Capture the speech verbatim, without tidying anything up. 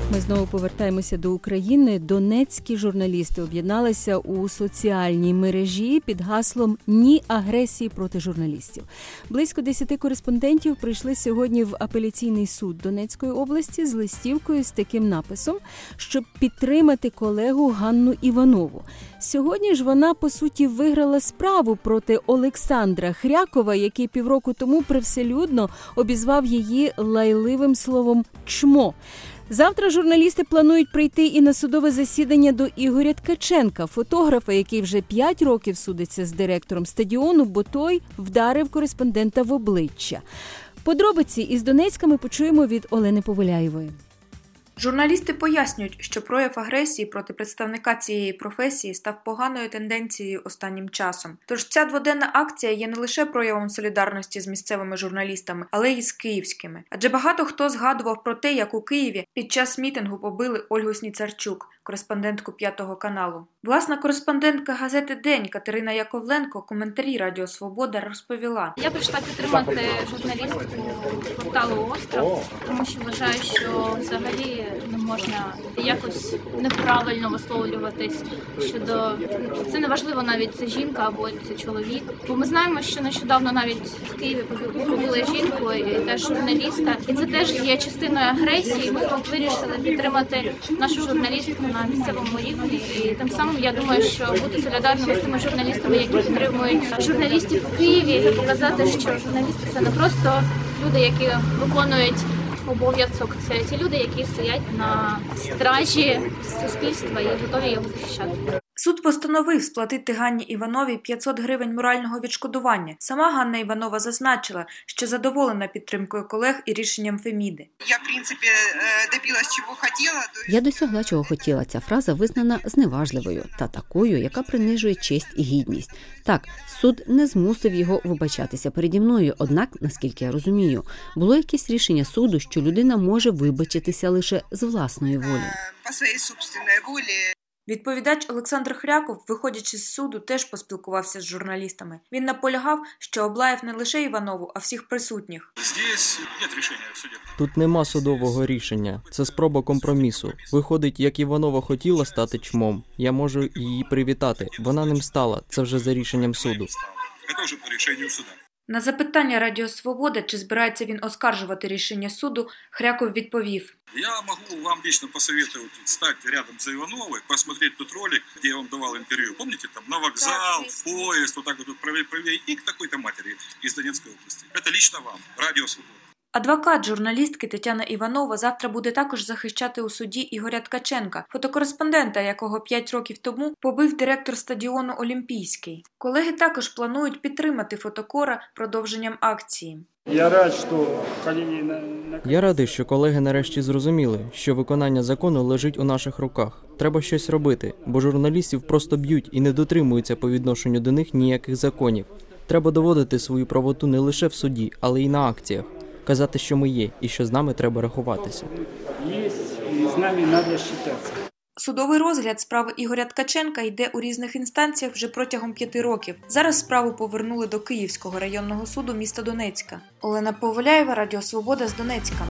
Ми знову повертаємося до України. Донецькі журналісти об'єдналися у соціальній мережі під гаслом «Ні агресії проти журналістів». Близько десяти кореспондентів прийшли сьогодні в апеляційний суд Донецької області з листівкою з таким написом, щоб підтримати колегу Ганну Іванову. Сьогодні ж вона, по суті, виграла справу проти Олександра Хрякова, який півроку тому привселюдно обізвав її лайливим словом «чмо». Завтра журналісти планують прийти і на судове засідання до Ігоря Ткаченка, фотографа, який вже п'ять років судиться з директором стадіону, бо той вдарив кореспондента в обличчя. Подробиці із Донецька ми почуємо від Олени Поволяєвої. Журналісти пояснюють, що прояв агресії проти представника цієї професії став поганою тенденцією останнім часом. Тож ця дводенна акція є не лише проявом солідарності з місцевими журналістами, але й з київськими. Адже багато хто згадував про те, як у Києві під час мітингу побили Ольгу Сніцарчук, кореспондентку П'ятого каналу. Власна кореспондентка газети «День» Катерина Яковленко в коментарі Радіо Свобода розповіла. Я прийшла підтримати журналістку порталу «Остров», тому що вважаю, що взагалі не можна якось неправильно висловлюватись щодо... Це не важливо навіть це жінка або це чоловік. Бо ми знаємо, що нещодавно навіть в Києві побили жінку і теж журналіста. І це теж є частиною агресії. Ми тут вирішили підтримати нашу журналістку на місцевому рівні. І тим самим я думаю, що бути солідарними з тими журналістами, які підтримують журналістів у Києві, і показати, що журналісти – це не просто люди, які виконують обов'язок, це ті люди, які стоять на стражі суспільства і готові його захищати. Суд постановив сплатити Ганні Івановій п'ятсот гривень морального відшкодування. Сама Ганна Іванова зазначила, що задоволена підтримкою колег і рішенням Феміди. Я, в принципі, добилась, чого хотіла. Я досягла, чого хотіла. Ця фраза визнана зневажливою та такою, яка принижує честь і гідність. Так, суд не змусив його вибачатися переді мною, однак, наскільки я розумію, було якесь рішення суду, що людина може вибачитися лише з власної волі. По своїй собственній волі. Відповідач Олександр Хряков, виходячи з суду, теж поспілкувався з журналістами. Він наполягав, що облаяв не лише Іванову, а всіх присутніх. Тут нема судового рішення. Це спроба компромісу. Виходить, як Іванова хотіла стати чмом, я можу її привітати. Вона ним стала. Це вже за рішенням суду. Це вже по рішенню суду. На запитання Радіо Свобода, чи збирається він оскаржувати рішення суду, Хряков відповів. Я можу вам лично посоветовать стати рядом з Івановою, посмотреть тот ролик, де я вам давав інтерв'ю. Помните, там на вокзал, в поїзд, вот так вот правее, правее, и к такой-то матери из Донецкой области. Это лично вам, Радіо Свобода. Адвокат журналістки Тетяна Іванова завтра буде також захищати у суді Ігоря Ткаченка, фотокореспондента, якого п'ять років тому побив директор стадіону «Олімпійський». Колеги також планують підтримати фотокора продовженням акції. Я рад, що колеги... Я радий, що колеги нарешті зрозуміли, що виконання закону лежить у наших руках. Треба щось робити, бо журналістів просто б'ють і не дотримуються по відношенню до них ніяких законів. Треба доводити свою правоту не лише в суді, але й на акціях. Казати, що ми є, і що з нами треба рахуватися. Є, і з нами треба рахуватися. Судовий розгляд справи Ігоря Ткаченка йде у різних інстанціях вже протягом п'яти років. Зараз справу повернули до Київського районного суду міста Донецька. Олена Поволяєва, Радіо Свобода з Донецька.